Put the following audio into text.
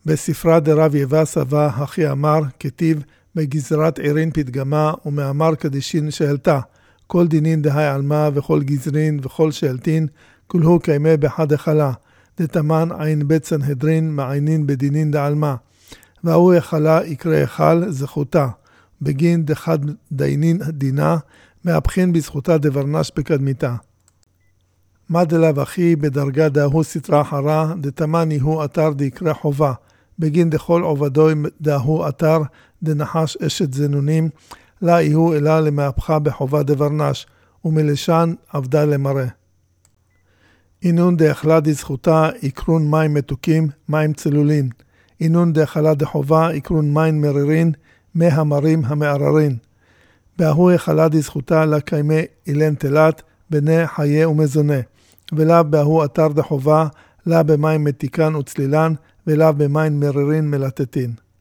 בספרה דרב יבא סבא הכי אמר כתיב בגזרת עירין פתגמה ומאמר קדישין שאלתה כל דינין דהי עלמה וכל גזרין וכל שאלתין כולהו קיימה בחד החלה דתמן עין בית סנהדרין מעיינין בדינין דעלמה והוא החלה יקרא החל זכותה בגין דחד דיינין דינה מהבחין בזכותה דברנש בקדמיתה מה דלאו אחי בדרגה דהוא סתרה חרה דתמני הוא אתר דיקרא חובה בגין דכל עובדוי דהוא אתר דנחש אשת זנונים לא יהיו אלא למהפכה בחובה דברנש ומלשן עבדה למראה אינון דאכלה דזכותה יקרון מים מתוקים מים צלולין אינון דאכלה דחובה יקרון מים מרירין מי המרים המעררין בהוא אכלה דזכותה לקיימי אילן תלת בני חיי ומזונה ולאו בהוא אתר דחובה לא במים מתיקן וצלילן ולאו במים מרירין מלטטין